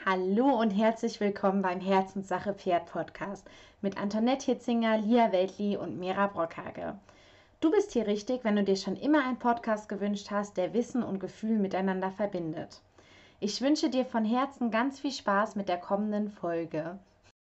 Hallo und herzlich willkommen beim Herzenssache Pferd Podcast mit Antoinette Hitzinger, Lia Weltli und Mira Brockhage. Du bist hier richtig, wenn du dir schon immer einen Podcast gewünscht hast, der Wissen und Gefühl miteinander verbindet. Ich wünsche dir von Herzen ganz viel Spaß mit der kommenden Folge.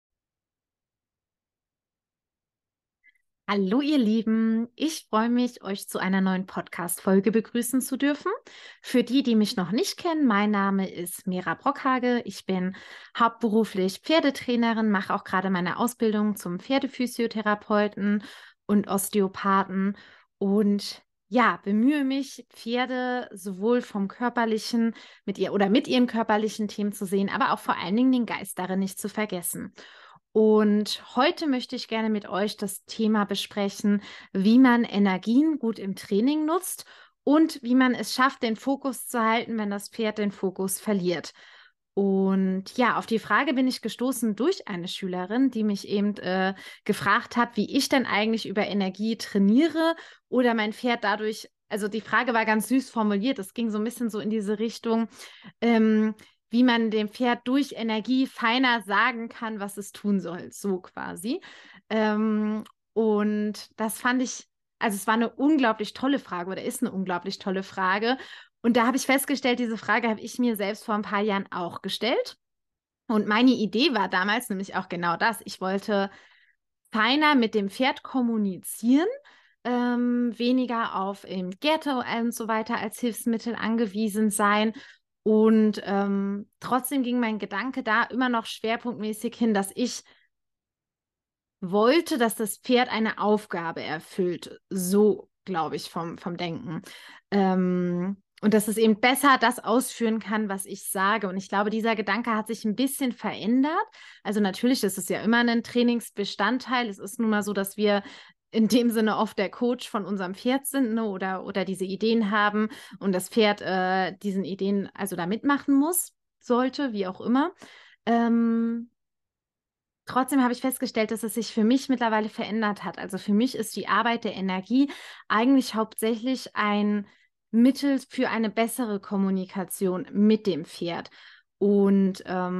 Hallo ihr Lieben, ich freue mich, euch zu einer neuen Podcast-Folge begrüßen zu dürfen. Für die, die mich noch nicht kennen, mein Name ist Mira Brockhage. Ich bin hauptberuflich Pferdetrainerin, mache auch gerade meine Ausbildung zum Pferdephysiotherapeuten und Osteopathen und ja, bemühe mich, Pferde sowohl vom körperlichen mit ihren körperlichen Themen zu sehen, aber auch vor allen Dingen den Geist darin nicht zu vergessen. Und heute möchte ich gerne mit euch das Thema besprechen, wie man Energien gut im Training nutzt und wie man es schafft, den Fokus zu halten, wenn das Pferd den Fokus verliert. Und ja, auf die Frage bin ich gestoßen durch eine Schülerin, die mich eben gefragt hat, wie ich denn eigentlich über Energie trainiere oder mein Pferd dadurch, also die Frage war ganz süß formuliert, es ging so ein bisschen so in diese Richtung, ähm, wie man dem Pferd durch Energie feiner sagen kann, was es tun soll, so quasi. Ähm, und das fand ich, also es war eine unglaublich tolle Frage oder ist eine unglaublich tolle Frage. Und da habe ich festgestellt, diese Frage habe ich mir selbst vor ein paar Jahren auch gestellt. Und meine Idee war damals nämlich auch genau das. Ich wollte feiner mit dem Pferd kommunizieren, weniger auf Gärte und so weiter als Hilfsmittel angewiesen sein. Und trotzdem ging mein Gedanke da immer noch schwerpunktmäßig hin, dass ich wollte, dass das Pferd eine Aufgabe erfüllt. So, glaube ich, vom Denken. Und dass es eben besser das ausführen kann, was ich sage. Und ich glaube, dieser Gedanke hat sich ein bisschen verändert. Also natürlich ist es ja immer ein Trainingsbestandteil. Es ist nun mal so, dass wir in dem Sinne oft der Coach von unserem Pferd sind, ne, oder diese Ideen haben und das Pferd diesen Ideen also da mitmachen muss, sollte, wie auch immer. Ähm, Trotzdem habe ich festgestellt, dass es sich für mich mittlerweile verändert hat. Also für mich ist die Arbeit der Energie eigentlich hauptsächlich ein Mittel für eine bessere Kommunikation mit dem Pferd. Und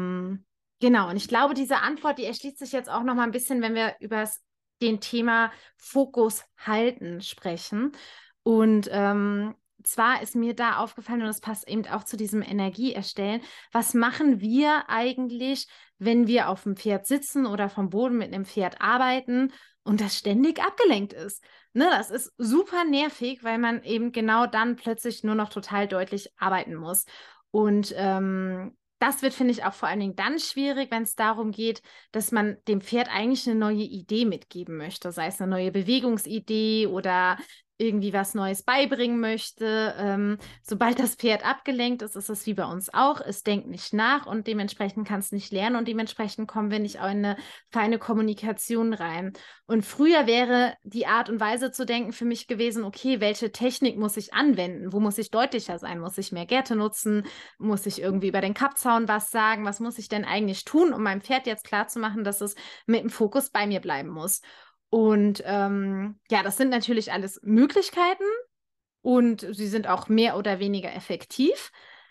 genau, und ich glaube, diese Antwort, die erschließt sich jetzt auch noch mal ein bisschen, wenn wir über den Thema Fokus halten sprechen. Und zwar ist mir da aufgefallen, und das passt eben auch zu diesem Energieerstellen, was machen wir eigentlich, wenn wir auf dem Pferd sitzen oder vom Boden mit einem Pferd arbeiten und das ständig abgelenkt ist? Ne, das ist super nervig, weil man eben genau dann plötzlich nur noch total deutlich arbeiten muss. Und das wird, finde ich, auch vor allen Dingen dann schwierig, wenn es darum geht, dass man dem Pferd eigentlich eine neue Idee mitgeben möchte, sei es eine neue Bewegungsidee oder irgendwie was Neues beibringen möchte. Sobald das Pferd abgelenkt ist, ist es wie bei uns auch. Es denkt nicht nach und dementsprechend kann es nicht lernen und dementsprechend kommen wir nicht auch in eine feine Kommunikation rein. Und früher wäre die Art und Weise zu denken für mich gewesen, okay, welche Technik muss ich anwenden? Wo muss ich deutlicher sein? Muss ich mehr Gerte nutzen? Muss ich irgendwie über den Kappzaun was sagen? Was muss ich denn eigentlich tun, um meinem Pferd jetzt klarzumachen, dass es mit dem Fokus bei mir bleiben muss? Und ja, das sind natürlich alles Möglichkeiten und sie sind auch mehr oder weniger effektiv.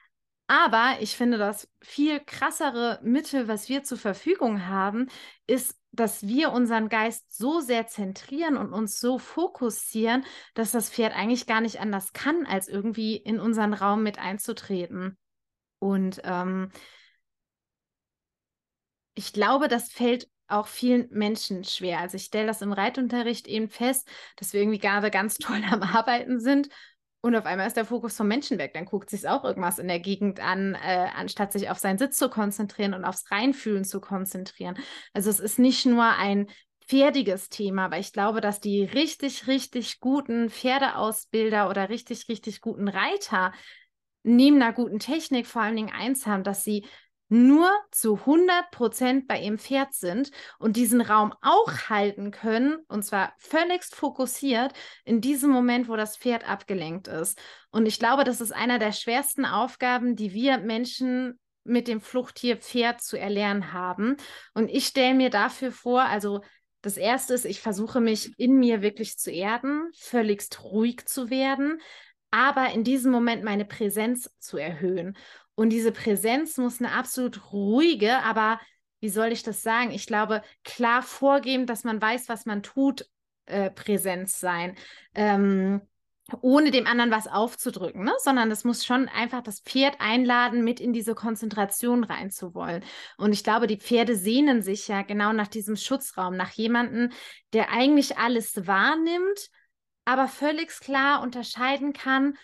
Aber ich finde, das viel krassere Mittel, was wir zur Verfügung haben, ist, dass wir unseren Geist so sehr zentrieren und uns so fokussieren, dass das Pferd eigentlich gar nicht anders kann, als irgendwie in unseren Raum mit einzutreten. Und ich glaube, das fällt auch vielen Menschen schwer. Also ich stelle das im Reitunterricht eben fest, dass wir irgendwie gerade ganz toll am Arbeiten sind und auf einmal ist der Fokus vom Menschen weg. Dann guckt sich auch irgendwas in der Gegend an, anstatt sich auf seinen Sitz zu konzentrieren und aufs Reinfühlen zu konzentrieren. Also es ist nicht nur ein pferdiges Thema, aber ich glaube, dass die richtig, richtig guten Pferdeausbilder oder richtig, richtig guten Reiter neben einer guten Technik vor allen Dingen eins haben, dass sie nur zu 100% bei ihrem Pferd sind und diesen Raum auch halten können, und zwar völligst fokussiert in diesem Moment, wo das Pferd abgelenkt ist. Und ich glaube, das ist einer der schwersten Aufgaben, die wir Menschen mit dem Fluchttier Pferd zu erlernen haben. Und ich stelle mir dafür vor, also das Erste ist, ich versuche mich in mir wirklich zu erden, völligst ruhig zu werden, aber in diesem Moment meine Präsenz zu erhöhen. Und diese Präsenz muss eine absolut ruhige, aber wie soll ich das sagen? Ich glaube, klar vorgeben, dass man weiß, was man tut, Präsenz sein. Ohne dem anderen was aufzudrücken, ne? Sondern das muss schon einfach das Pferd einladen, mit in diese Konzentration reinzuwollen. Und ich glaube, die Pferde sehnen sich ja genau nach diesem Schutzraum, nach jemandem, der eigentlich alles wahrnimmt, aber völlig klar unterscheiden kann,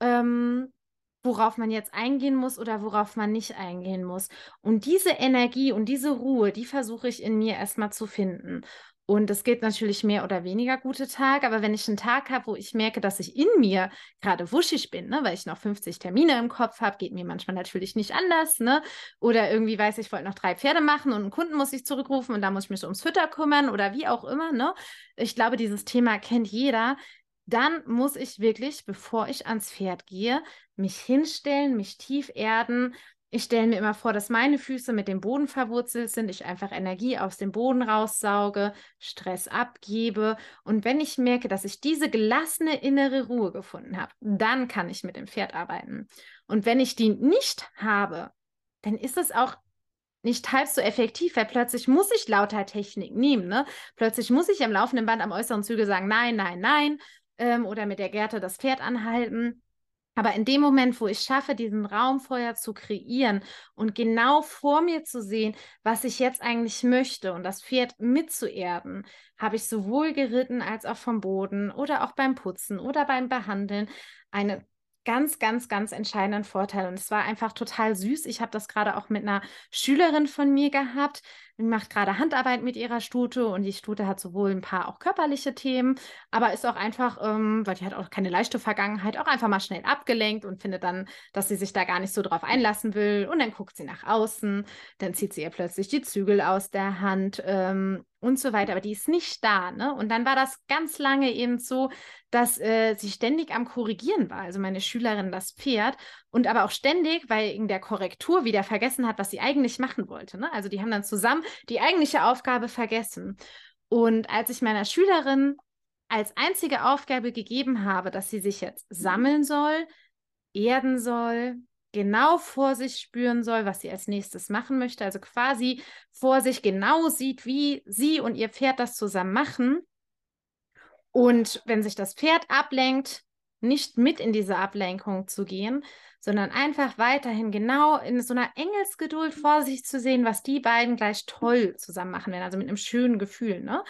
worauf man jetzt eingehen muss oder worauf man nicht eingehen muss. Und diese Energie und diese Ruhe, die versuche ich in mir erstmal zu finden. Und es geht natürlich mehr oder weniger gute Tage, aber wenn ich einen Tag habe, wo ich merke, dass ich in mir gerade wuschig bin, ne, weil ich noch 50 Termine im Kopf habe, geht mir manchmal natürlich nicht anders, ne? Oder irgendwie weiß ich wollte noch 3 Pferde machen und einen Kunden muss ich zurückrufen und da muss ich mich ums Fütter kümmern oder wie auch immer, ne? Ich glaube, dieses Thema kennt jeder. Dann muss ich wirklich, bevor ich ans Pferd gehe, mich hinstellen, mich tief erden. Ich stelle mir immer vor, dass meine Füße mit dem Boden verwurzelt sind, ich einfach Energie aus dem Boden raussauge, Stress abgebe. Und wenn ich merke, dass ich diese gelassene innere Ruhe gefunden habe, dann kann ich mit dem Pferd arbeiten. Und wenn ich die nicht habe, dann ist es auch nicht halb so effektiv, weil plötzlich muss ich lauter Technik nehmen, ne? Plötzlich muss ich am laufenden Band am äußeren Zügel sagen, nein, nein, nein, oder mit der Gerte das Pferd anhalten. Aber in dem Moment, wo ich schaffe, diesen Raum vorher zu kreieren und genau vor mir zu sehen, was ich jetzt eigentlich möchte und das Pferd mitzuerden, habe ich sowohl geritten als auch vom Boden oder auch beim Putzen oder beim Behandeln eine ganz, ganz, ganz entscheidenden Vorteil. Und es war einfach total süß. Ich habe das gerade auch mit einer Schülerin von mir gehabt. Die macht gerade Handarbeit mit ihrer Stute und die Stute hat sowohl ein paar auch körperliche Themen, aber ist auch einfach, weil die hat auch keine leichte Vergangenheit, auch einfach mal schnell abgelenkt und findet dann, dass sie sich da gar nicht so drauf einlassen will. Und dann guckt sie nach außen, dann zieht sie ihr plötzlich die Zügel aus der Hand und so weiter. Aber die ist nicht da, ne? Und dann war das ganz lange eben so, dass sie ständig am Korrigieren war, also meine Schülerin das Pferd. Und aber auch ständig, weil in der Korrektur wieder vergessen hat, was sie eigentlich machen wollte. Ne? Also die haben dann zusammen die eigentliche Aufgabe vergessen. Und als ich meiner Schülerin als einzige Aufgabe gegeben habe, dass sie sich jetzt sammeln soll, erden soll, genau vor sich spüren soll, was sie als nächstes machen möchte, also quasi vor sich genau sieht, wie sie und ihr Pferd das zusammen machen. Und wenn sich das Pferd ablenkt, nicht mit in diese Ablenkung zu gehen, sondern einfach weiterhin genau in so einer Engelsgeduld vor sich zu sehen, was die beiden gleich toll zusammen machen werden, also mit einem schönen Gefühl, ne?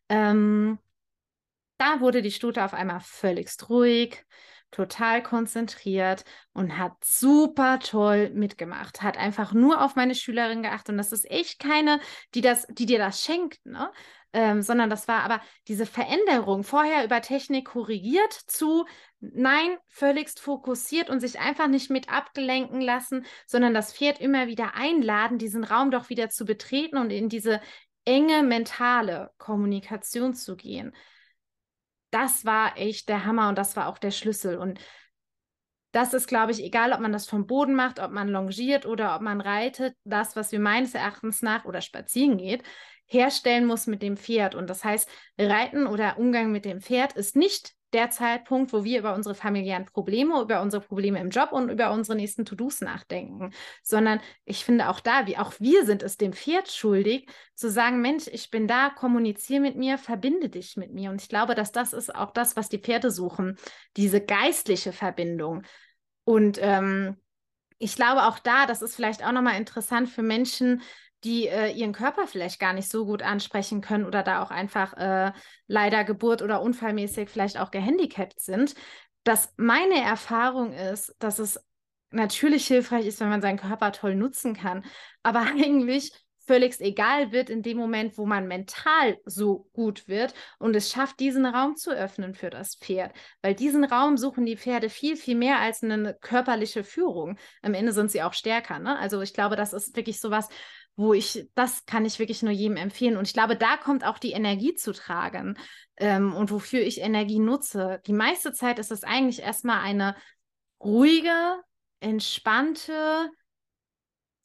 Da wurde die Stute auf einmal völligst ruhig, total konzentriert und hat super toll mitgemacht. Hat einfach nur auf meine Schülerin geachtet. Und das ist echt keine, die dir das schenkt, ne? Sondern das war aber diese Veränderung, vorher über Technik korrigiert zu, nein, völligst fokussiert und sich einfach nicht mit abgelenken lassen, sondern das Pferd immer wieder einladen, diesen Raum doch wieder zu betreten und in diese enge mentale Kommunikation zu gehen. Das war echt der Hammer und das war auch der Schlüssel. Und das ist, glaube ich, egal, ob man das vom Boden macht, ob man longiert oder ob man reitet, das, was wir meines Erachtens nach oder spazieren geht, herstellen muss mit dem Pferd. Und das heißt, Reiten oder Umgang mit dem Pferd ist nicht der Zeitpunkt, wo wir über unsere familiären Probleme, über unsere Probleme im Job und über unsere nächsten To-Dos nachdenken, sondern ich finde auch da, wie auch wir sind es dem Pferd schuldig, zu sagen, Mensch, ich bin da, kommuniziere mit mir, verbinde dich mit mir. Und ich glaube, dass das ist auch das, was die Pferde suchen, diese geistliche Verbindung. Und ich glaube auch da, das ist vielleicht auch nochmal interessant für Menschen, die ihren Körper vielleicht gar nicht so gut ansprechen können oder da auch einfach leider geburt- oder unfallmäßig vielleicht auch gehandicapt sind, dass meine Erfahrung ist, dass es natürlich hilfreich ist, wenn man seinen Körper toll nutzen kann, aber eigentlich völligst egal wird in dem Moment, wo man mental so gut wird und es schafft, diesen Raum zu öffnen für das Pferd. Weil diesen Raum suchen die Pferde viel, viel mehr als eine körperliche Führung. Am Ende sind sie auch stärker, ne? Also ich glaube, das ist wirklich sowas, das kann ich wirklich nur jedem empfehlen. Und ich glaube, da kommt auch die Energie zu tragen und wofür ich Energie nutze. Die meiste Zeit ist es eigentlich erstmal eine ruhige, entspannte,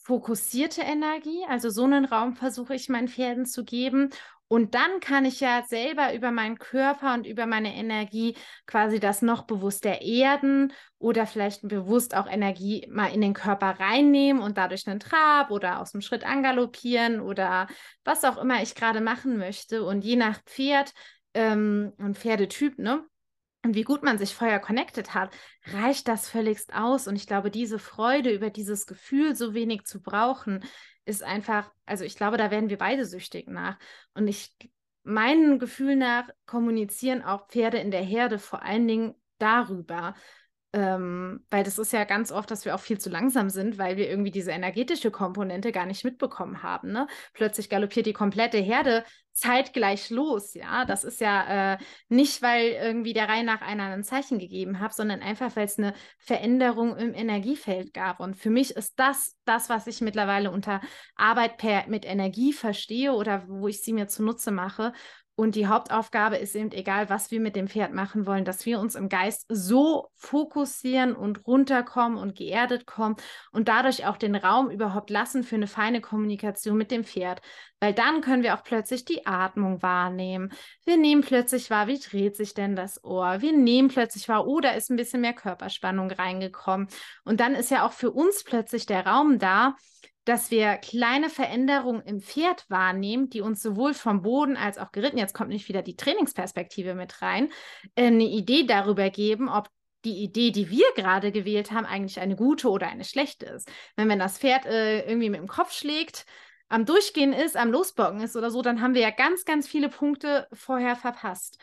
fokussierte Energie, also so einen Raum versuche ich meinen Pferden zu geben. Und dann kann ich ja selber über meinen Körper und über meine Energie quasi das noch bewusster erden oder vielleicht bewusst auch Energie mal in den Körper reinnehmen und dadurch einen Trab oder aus dem Schritt angaloppieren oder was auch immer ich gerade machen möchte. Und je nach Pferd und Pferdetyp, ne? Und wie gut man sich vorher connected hat, reicht das völligst aus. Und ich glaube, diese Freude über dieses Gefühl, so wenig zu brauchen, ist einfach, also ich glaube, da werden wir beide süchtig nach. Und meinem Gefühl nach kommunizieren auch Pferde in der Herde vor allen Dingen darüber. Weil das ist ja ganz oft, dass wir auch viel zu langsam sind, weil wir irgendwie diese energetische Komponente gar nicht mitbekommen haben. Ne? Plötzlich galoppiert die komplette Herde zeitgleich los. Ja, das ist ja nicht, weil irgendwie der Reihe nach einer ein Zeichen gegeben hat, sondern einfach, weil es eine Veränderung im Energiefeld gab. Und für mich ist das, was ich mittlerweile unter Arbeit mit Energie verstehe oder wo ich sie mir zunutze mache. Und die Hauptaufgabe ist eben, egal was wir mit dem Pferd machen wollen, dass wir uns im Geist so fokussieren und runterkommen und geerdet kommen und dadurch auch den Raum überhaupt lassen für eine feine Kommunikation mit dem Pferd. Weil dann können wir auch plötzlich die Atmung wahrnehmen. Wir nehmen plötzlich wahr, wie dreht sich denn das Ohr? Wir nehmen plötzlich wahr, oh, da ist ein bisschen mehr Körperspannung reingekommen. Und dann ist ja auch für uns plötzlich der Raum da, dass wir kleine Veränderungen im Pferd wahrnehmen, die uns sowohl vom Boden als auch geritten, jetzt kommt nicht wieder die Trainingsperspektive mit rein, eine Idee darüber geben, ob die Idee, die wir gerade gewählt haben, eigentlich eine gute oder eine schlechte ist. Wenn das Pferd irgendwie mit dem Kopf schlägt, am Durchgehen ist, am Losbocken ist oder so, dann haben wir ja ganz, ganz viele Punkte vorher verpasst.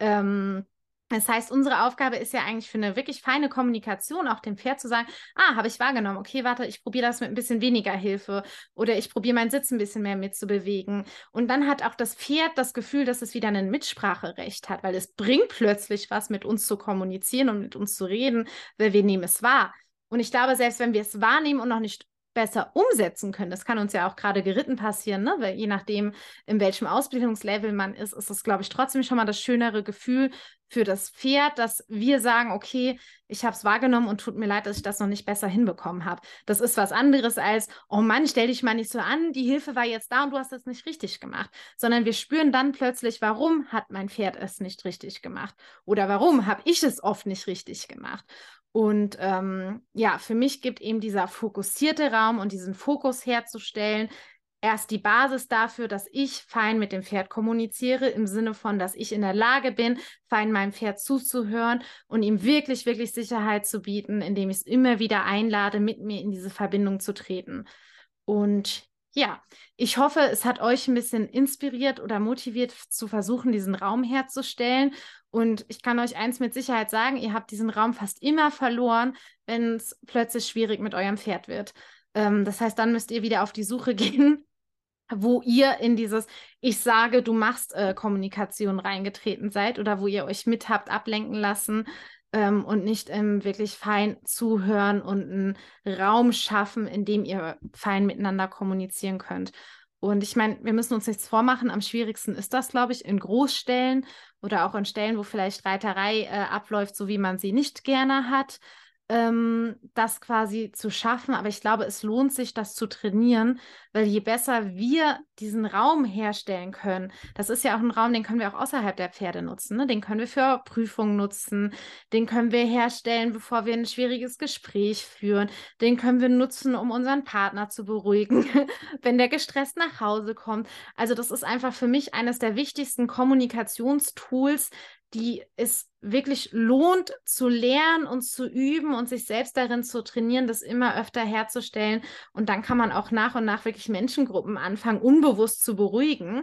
Das heißt, unsere Aufgabe ist ja eigentlich für eine wirklich feine Kommunikation auch dem Pferd zu sagen, habe ich wahrgenommen, okay, warte, ich probiere das mit ein bisschen weniger Hilfe oder ich probiere meinen Sitz ein bisschen mehr mitzubewegen. Und dann hat auch das Pferd das Gefühl, dass es wieder ein Mitspracherecht hat, weil es bringt plötzlich was, mit uns zu kommunizieren und mit uns zu reden, weil wir nehmen es wahr. Und ich glaube, selbst wenn wir es wahrnehmen und noch nicht besser umsetzen können. Das kann uns ja auch gerade geritten passieren, ne? Weil je nachdem, in welchem Ausbildungslevel man ist es, glaube ich, trotzdem schon mal das schönere Gefühl für das Pferd, dass wir sagen, okay, ich habe es wahrgenommen und tut mir leid, dass ich das noch nicht besser hinbekommen habe. Das ist was anderes als, oh Mann, stell dich mal nicht so an, die Hilfe war jetzt da und du hast es nicht richtig gemacht. Sondern wir spüren dann plötzlich, warum hat mein Pferd es nicht richtig gemacht? Oder warum habe ich es oft nicht richtig gemacht? Und ja, für mich gibt eben dieser fokussierte Raum und diesen Fokus herzustellen, erst die Basis dafür, dass ich fein mit dem Pferd kommuniziere, im Sinne von, dass ich in der Lage bin, fein meinem Pferd zuzuhören und ihm wirklich, wirklich Sicherheit zu bieten, indem ich es immer wieder einlade, mit mir in diese Verbindung zu treten. Und ja, ich hoffe, es hat euch ein bisschen inspiriert oder motiviert zu versuchen, diesen Raum herzustellen. Und ich kann euch eins mit Sicherheit sagen, ihr habt diesen Raum fast immer verloren, wenn es plötzlich schwierig mit eurem Pferd wird. Das heißt, dann müsst ihr wieder auf die Suche gehen, wo ihr in dieses Ich sage, du machst Kommunikation reingetreten seid oder wo ihr euch mit habt ablenken lassen und nicht wirklich fein zuhören und einen Raum schaffen, in dem ihr fein miteinander kommunizieren könnt. Und ich meine, wir müssen uns nichts vormachen. Am schwierigsten ist das, glaube ich, in Großstellen oder auch in Stellen, wo vielleicht Reiterei abläuft, so wie man sie nicht gerne hat, das quasi zu schaffen. Aber ich glaube, es lohnt sich, das zu trainieren, weil je besser wir diesen Raum herstellen können, das ist ja auch ein Raum, den können wir auch außerhalb der Pferde nutzen. Ne? Den können wir für Prüfungen nutzen, den können wir herstellen, bevor wir ein schwieriges Gespräch führen, den können wir nutzen, um unseren Partner zu beruhigen, wenn der gestresst nach Hause kommt. Also das ist einfach für mich eines der wichtigsten Kommunikationstools, die es wirklich lohnt zu lernen und zu üben und sich selbst darin zu trainieren, das immer öfter herzustellen. Und dann kann man auch nach und nach wirklich Menschengruppen anfangen, unbewusst zu beruhigen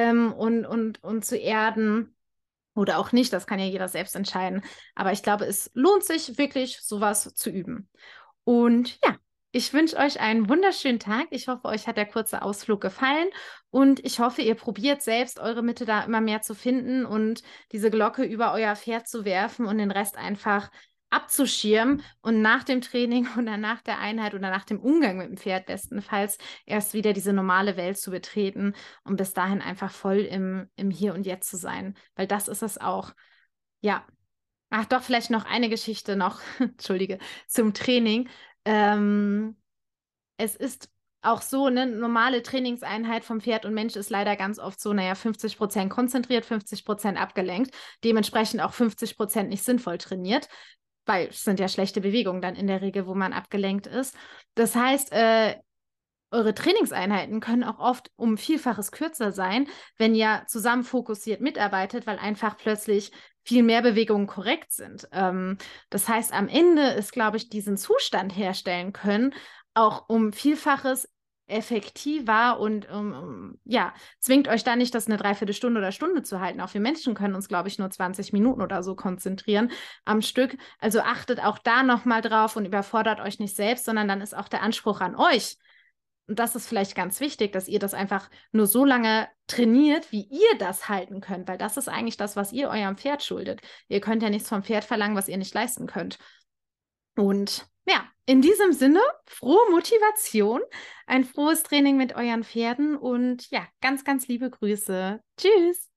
und zu erden. Oder auch nicht, das kann ja jeder selbst entscheiden. Aber ich glaube, es lohnt sich wirklich, sowas zu üben. Und ja, ich wünsche euch einen wunderschönen Tag. Ich hoffe, euch hat der kurze Ausflug gefallen und ich hoffe, ihr probiert selbst eure Mitte da immer mehr zu finden und diese Glocke über euer Pferd zu werfen und den Rest einfach abzuschirmen und nach dem Training oder nach der Einheit oder nach dem Umgang mit dem Pferd bestenfalls erst wieder diese normale Welt zu betreten und bis dahin einfach voll im Hier und Jetzt zu sein, weil das ist es auch. Ja, ach doch, vielleicht noch eine Geschichte noch, entschuldige, zum Training. Es ist auch so, eine normale Trainingseinheit vom Pferd und Mensch ist leider ganz oft so, 50% konzentriert, 50% abgelenkt, dementsprechend auch 50% nicht sinnvoll trainiert, weil es sind ja schlechte Bewegungen dann in der Regel, wo man abgelenkt ist. Das heißt, eure Trainingseinheiten können auch oft um Vielfaches kürzer sein, wenn ihr zusammen fokussiert mitarbeitet, weil einfach plötzlich viel mehr Bewegungen korrekt sind. Das heißt, am Ende ist, glaube ich, diesen Zustand herstellen können, auch um Vielfaches effektiver und ja, zwingt euch da nicht, das eine Dreiviertelstunde oder Stunde zu halten. Auch wir Menschen können uns, glaube ich, nur 20 Minuten oder so konzentrieren am Stück. Also achtet auch da nochmal drauf und überfordert euch nicht selbst, sondern dann ist auch der Anspruch an euch. Und das ist vielleicht ganz wichtig, dass ihr das einfach nur so lange trainiert, wie ihr das halten könnt, weil das ist eigentlich das, was ihr eurem Pferd schuldet. Ihr könnt ja nichts vom Pferd verlangen, was ihr nicht leisten könnt. Und ja, in diesem Sinne, frohe Motivation, ein frohes Training mit euren Pferden und ja, ganz, ganz liebe Grüße. Tschüss!